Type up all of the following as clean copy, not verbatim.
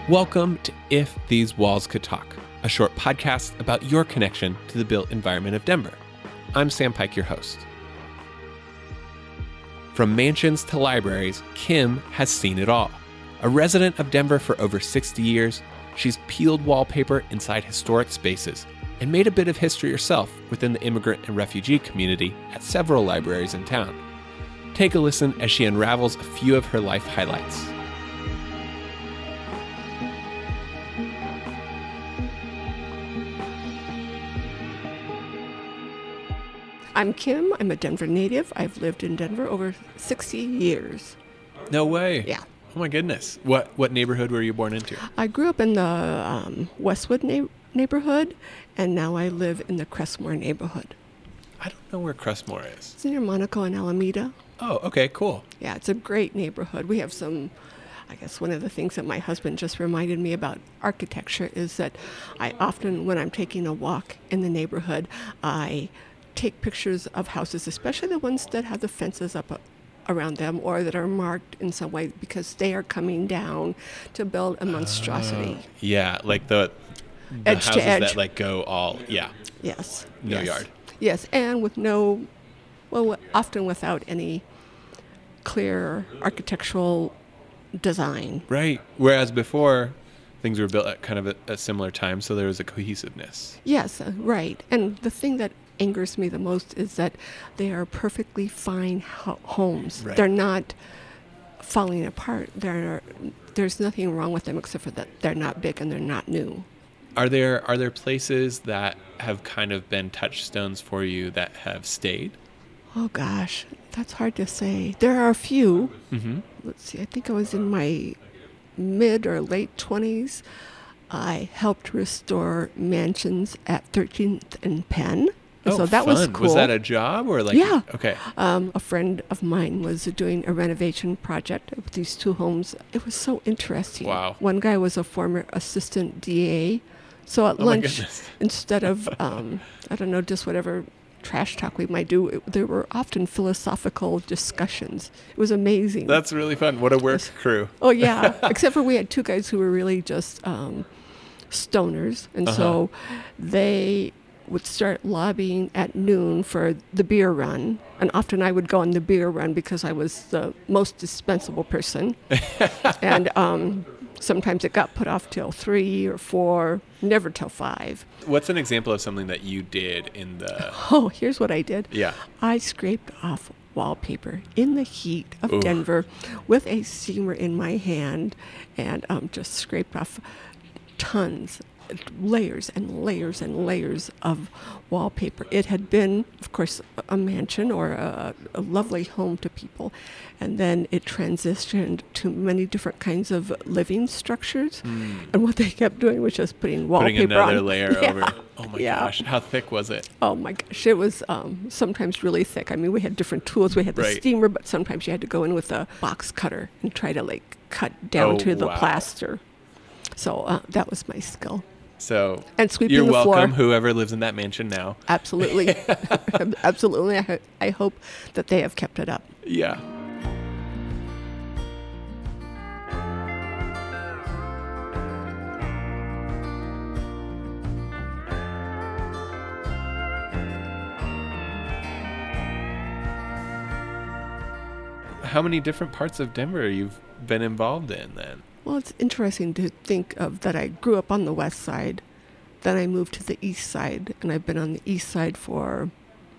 Welcome to If These Walls Could Talk, a short podcast about your connection to the built environment of Denver. I'm Sam Pike, your host. From mansions to libraries, Kim has seen it all. A resident of Denver for over 60 years, she's peeled wallpaper inside historic spaces and made a bit of history herself within the immigrant and refugee community at several libraries in town. Take a listen as she unravels a few of her life highlights. I'm Kim. I'm a Denver native. I've lived in Denver over 60 years. No way. Yeah. Oh my goodness. What neighborhood were you born into? I grew up in the Westwood neighborhood, and now I live in the Crestmore neighborhood. I don't know where Crestmore is. It's near Monaco and Alameda. Oh, okay, cool. Yeah, it's a great neighborhood. We have some, I guess one of the things that my husband just reminded me about architecture is that I often, when I'm taking a walk in the neighborhood, I take pictures of houses, especially the ones that have the fences up around them or that are marked in some way because they are coming down to build a monstrosity. Yeah, like the edge houses to edge that like go all, yeah. Yes. No yes. yard. Yes, and with often without any clear architectural design. Right. Whereas before, things were built at kind of a similar time, so there was a cohesiveness. Yes, right. And the thing that angers me the most is that they are perfectly fine homes. Right. They're not falling apart. There's nothing wrong with them except for that they're not big and they're not new. Are there places that have kind of been touchstones for you that have stayed? Oh gosh, that's hard to say. There are a few. Mm-hmm. Let's see, I think I was in my mid or late 20s. I helped restore mansions at 13th and Penn. Oh, so that fun. was cool. Was that a job or like? Yeah. Okay. A friend of mine was doing a renovation project of these two homes. It was so interesting. Wow. One guy was a former assistant DA. So at lunch, instead of, I don't know, just whatever trash talk we might do, there were often philosophical discussions. It was amazing. That's really fun. What a work crew. Oh, yeah. Except for we had two guys who were really just stoners. And so they would start lobbying at noon for the beer run. And often I would go on the beer run because I was the most dispensable person. And sometimes it got put off till 3 or 4, never till 5. What's an example of something that you did in the... Oh, here's what I did. Yeah. I scraped off wallpaper in the heat of Denver with a steamer in my hand and just scraped off tons, layers and layers and layers of wallpaper. It had been, of course, a mansion or a lovely home to people, and then it transitioned to many different kinds of living structures. And what they kept doing was just putting wallpaper putting another on. layer over. Oh my gosh, how thick was it? Oh my gosh, it was sometimes really thick. I mean, we had different tools. We had the steamer, but sometimes you had to go in with a box cutter and try to like cut down to the plaster. So that was my skill. So and sweeping you're the welcome, floor. whoever lives in that mansion now. Absolutely. Absolutely. I hope that they have kept it up. Yeah. How many different parts of Denver you've been involved in then? Well, it's interesting to think of that I grew up on the west side, then I moved to the east side, and I've been on the east side for,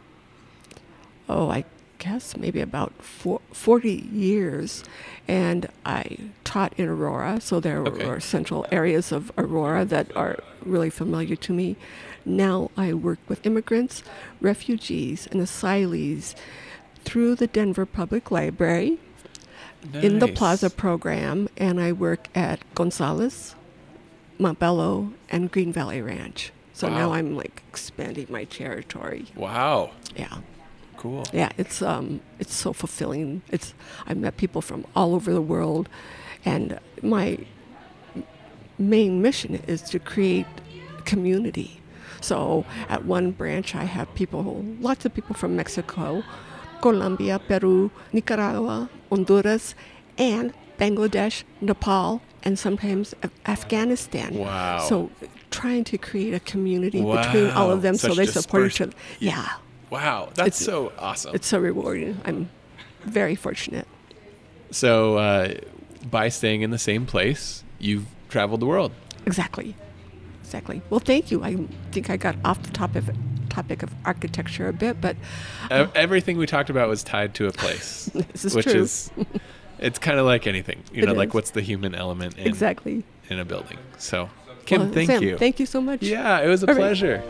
I guess maybe about 40 years. And I taught in Aurora, so there were central areas of Aurora that are really familiar to me. Now I work with immigrants, refugees, and asylees through the Denver Public Library. Nice. In the Plaza program, and I work at Gonzales, Montbello, and Green Valley Ranch. So now I'm like expanding my territory. Wow. Yeah. Cool. Yeah, it's so fulfilling. I met people from all over the world, and my main mission is to create community. So at one branch, I have lots of people from Mexico, Colombia, Peru, Nicaragua, Honduras, and Bangladesh, Nepal, and sometimes Afghanistan. Wow. So trying to create a community between all of them so Such they support each other. dispersed- Yeah. Wow, that's so awesome. It's so rewarding. I'm very fortunate. So by staying in the same place, you've traveled the world. Exactly. Well, thank you. I think I got off the topic of architecture a bit, but Everything we talked about was tied to a place. This is which true. is, it's kind of like anything, It like is. what's the human element in, exactly. in a building. So, Kim, Well, thank Sam, you. Thank you so much. Yeah, it was a All right. pleasure.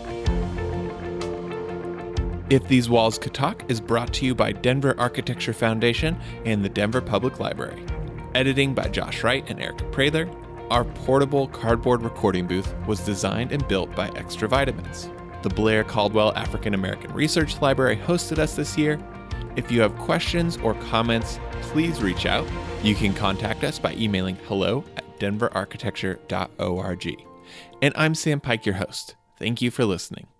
If These Walls Could Talk is brought to you by Denver Architecture Foundation and the Denver Public Library. Editing by Josh Wright and Erica Prather. Our portable cardboard recording booth was designed and built by Extra Vitamins. The Blair Caldwell African American Research Library hosted us this year. If you have questions or comments, please reach out. You can contact us by emailing hello@denverarchitecture.org. And I'm Sam Pike, your host. Thank you for listening.